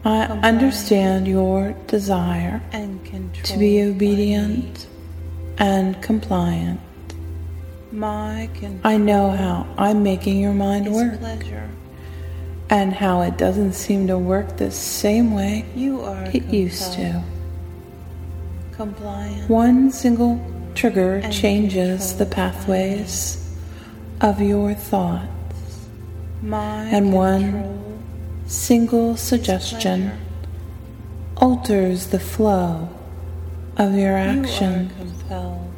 I understand your desire and controlled to be obedient and compliant. My control I know how I'm making your mind is work pleasure. and how it doesn't seem to work the same way You are it used to. compliant. One single trigger and changes the controlled pathways of your thoughts, My and one control single is suggestion pleasure. alters the flow of your You action. are compelled.